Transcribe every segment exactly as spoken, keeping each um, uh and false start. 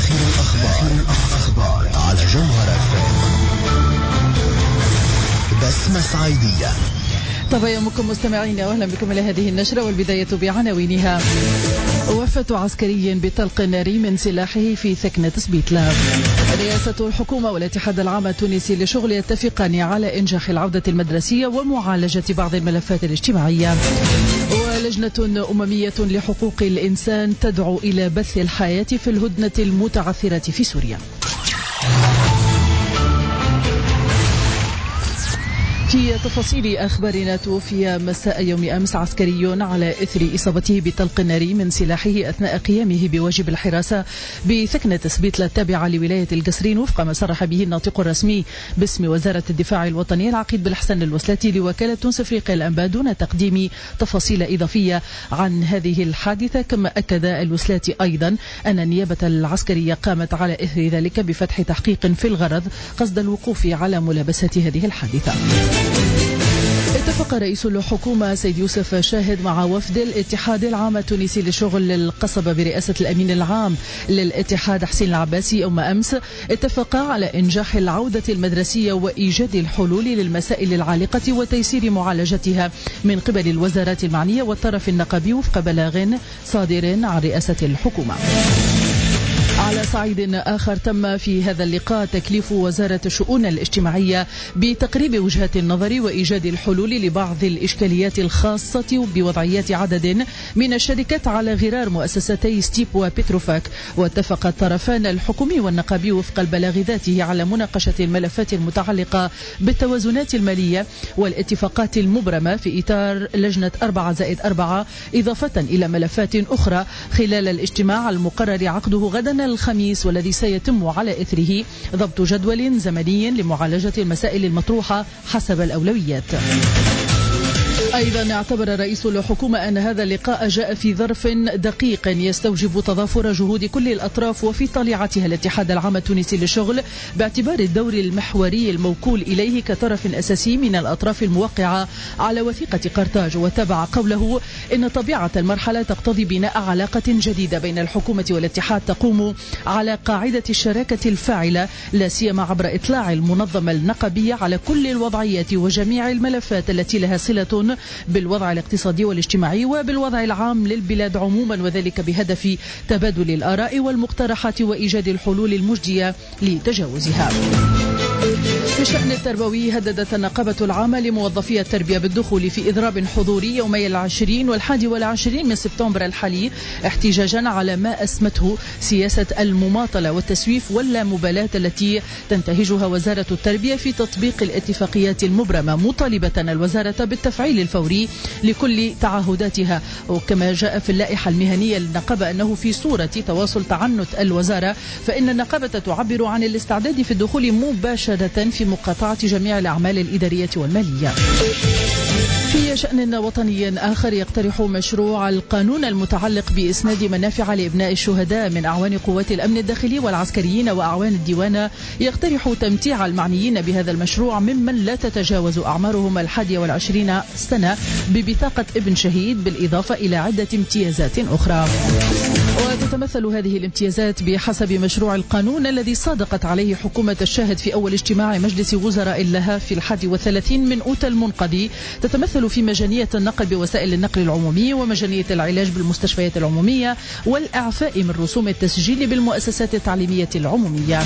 آخر الأخبار على جوهر بسمة صعيدية. تبايمكم مستمعين واهلا بكم الى هذه النشرة، والبداية بعناوينها. وفاة عسكري بطلق ناري من سلاحه في ثكنة سبيتلا. رئاسة الحكومة والاتحاد العام التونسي للشغل يتفقان على إنجاح العودة المدرسية ومعالجة بعض الملفات الاجتماعية. ولجنة أممية لحقوق الإنسان تدعو إلى بث الحياة في الهدنة المتعثرة في سوريا. في تفاصيل أخبارنا، توفي مساء يوم أمس عسكري على إثر إصابته بطلق ناري من سلاحه أثناء قيامه بواجب الحراسة بثكنة سبيتلا التابعة لولاية القصرين، وفق ما صرح به الناطق الرسمي باسم وزارة الدفاع الوطني العقيد بالحسن الوسلاتي لوكالة تونس أفريقيا الأنباء دون تقديم تفاصيل إضافية عن هذه الحادثة. كما أكد الوسلاتي أيضا أن النيابة العسكرية قامت على إثر ذلك بفتح تحقيق في الغرض قصد الوقوف على ملابسة هذه الحادثة. اتفق رئيس الحكومة سيد يوسف شاهد مع وفد الاتحاد العام التونسي للشغل للقصبة برئاسة الأمين العام للاتحاد حسين العباسي يوم أمس، اتفقا على إنجاح العودة المدرسية وإيجاد الحلول للمسائل العالقة وتيسير معالجتها من قبل الوزارات المعنية والطرف النقابي وفق بلاغ صادر عن رئاسة الحكومة. على صعيد آخر، تم في هذا اللقاء تكليف وزارة الشؤون الاجتماعية بتقريب وجهات النظر وإيجاد الحلول لبعض الإشكاليات الخاصة بوضعيات عدد من الشركات على غرار مؤسستي ستيب وبتروفاك. واتفق الطرفان الحكومي والنقابي وفق البلاغ ذاته على مناقشة الملفات المتعلقة بالتوازنات المالية والاتفاقات المبرمة في إطار لجنة أربعة زائد أربعة، إضافة إلى ملفات أخرى خلال الاجتماع المقرر عقده غدا الخميس، والذي سيتم على إثره ضبط جدول زمني لمعالجة المسائل المطروحة حسب الأولويات. أيضا اعتبر رئيس الحكومة أن هذا اللقاء جاء في ظرف دقيق يستوجب تضافر جهود كل الأطراف وفي طليعتها الاتحاد العام التونسي للشغل، باعتبار الدور المحوري الموكول إليه كطرف أساسي من الأطراف الموقعة على وثيقة قرطاج. وتابع قوله إن طبيعة المرحلة تقتضي بناء علاقة جديدة بين الحكومة والاتحاد تقوم على قاعدة الشراكة الفاعلة، لا سيما عبر إطلاع المنظمة النقابية على كل الوضعيات وجميع الملفات التي لها صلة بالوضع الاقتصادي والاجتماعي وبالوضع العام للبلاد عموما، وذلك بهدف تبادل الآراء والمقترحات وإيجاد الحلول المجدية لتجاوزها. في الشأن التربوي، هددت النقابة العامة لموظفي التربية بالدخول في إضراب حضوري يومي العشرين والحادي والعشرين من سبتمبر الحالي، احتجاجا على ما أسمته سياسة المماطلة والتسويف واللامبالاة التي تنتهجها وزارة التربية في تطبيق الاتفاقيات المبرمة، مطالبة الوزارة بالتفعيل الفوري لكل تعهداتها. وكما جاء في اللائحة المهنية للنقابة أنه في صورة تواصل تعنت الوزارة، فإن النقابة تعبر عن الاستعداد في الدخول مباشرة في مقاطعة جميع الأعمال الإدارية والمالية. في شأن وطني آخر، يقترح مشروع القانون المتعلق بإسناد منافع لإبناء الشهداء من أعوان قوات الأمن الداخلي والعسكريين وأعوان الديوان، يقترح تمتيع المعنيين بهذا المشروع ممن لا تتجاوز أعمارهم الحادية والعشرين سنة ببطاقة ابن شهيد، بالإضافة إلى عدة امتيازات أخرى. وتتمثل هذه الامتيازات بحسب مشروع القانون الذي صادقت عليه حكومة الشاهد في أول اجتماع مجلس وزراء لها في الحادي والثلاثين من أوت المنقضي، تتمثل في مجانية النقل بوسائل النقل العمومي ومجانية العلاج بالمستشفيات العمومية والإعفاء من رسوم التسجيل بالمؤسسات التعليمية العمومية.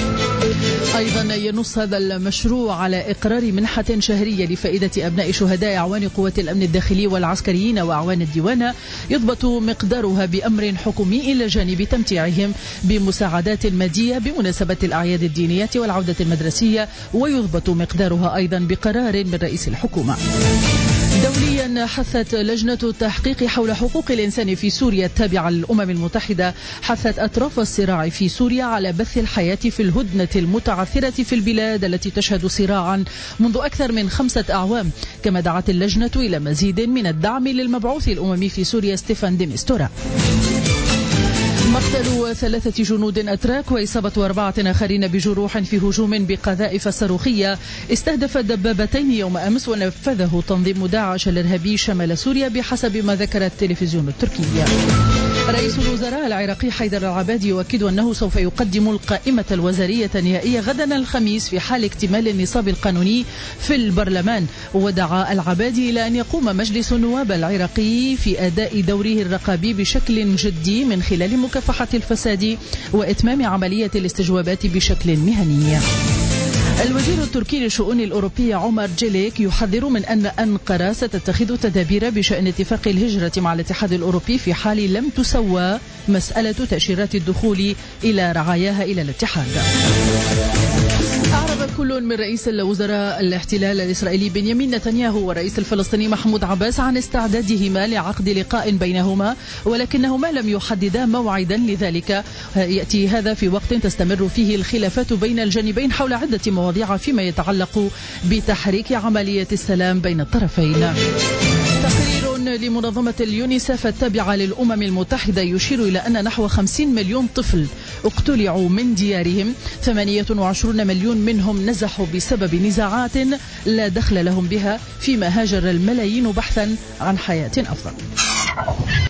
أيضا ينص هذا المشروع على إقرار منحة شهرية لفائدة أبناء شهداء أعوان قوات الأمن الداخلي والعسكريين وأعوان الديوان، يضبط مقدارها بأمر حكومي إلى جانب تمتيعهم بمساعدات مادية بمناسبة الأعياد الدينية والعودة المدرسية، ويضبط مقدارها أيضا بقرار من رئيس الحكومة. دوليا، حثت لجنة التحقيق حول حقوق الإنسان في سوريا التابعة للأمم المتحدة حثت أطراف الصراع في سوريا على بث الحياة في الهدنة المتعثرة في البلاد التي تشهد صراعا منذ أكثر من خمسة أعوام. كما دعت اللجنة إلى مزيد من الدعم للمبعوث الأممي في سوريا ستيفان دي ميستورا. مقتل ثلاثة جنود أتراك وإصابة أربعة آخرين بجروح في هجوم بقذائف صاروخية استهدف دبابتين يوم أمس ونفذه تنظيم داعش الإرهابي شمال سوريا بحسب ما ذكر التلفزيون التركي. رئيس الوزراء العراقي حيدر العبادي يؤكد أنه سوف يقدم القائمة الوزارية النهائية غدا الخميس في حال اكتمال النصاب القانوني في البرلمان. ودعا العبادي إلى أن يقوم مجلس النواب العراقي في أداء دوره الرقابي بشكل جدي من خلال مكافحة الفساد وإتمام عملية الاستجوابات بشكل مهني. الوزير التركي للشؤون الأوروبية عمر جيليك يحذر من أن أنقرة ستتخذ تدابير بشأن اتفاق الهجرة مع الاتحاد الأوروبي في حال لم تسوى مسألة تأشيرات الدخول إلى رعاياها إلى الاتحاد. أعرب كل من رئيس الوزراء الاحتلال الإسرائيلي بنيامين نتنياهو والرئيس الفلسطيني محمود عباس عن استعدادهما لعقد لقاء بينهما، ولكنهما لم يحددا موعدا لذلك. يأتي هذا في وقت تستمر فيه الخلافات بين الجانبين حول عدة مواضيع فيما يتعلق بتحريك عملية السلام بين الطرفين. تقرير لمنظمة اليونيسف التابعة للأمم المتحدة يشير إلى أن نحو خمسين مليون طفل اقتلعوا من ديارهم، ثمانية وعشرين مليون منهم نزحوا بسبب نزاعات لا دخل لهم بها، فيما هاجر الملايين بحثا عن حياة أفضل.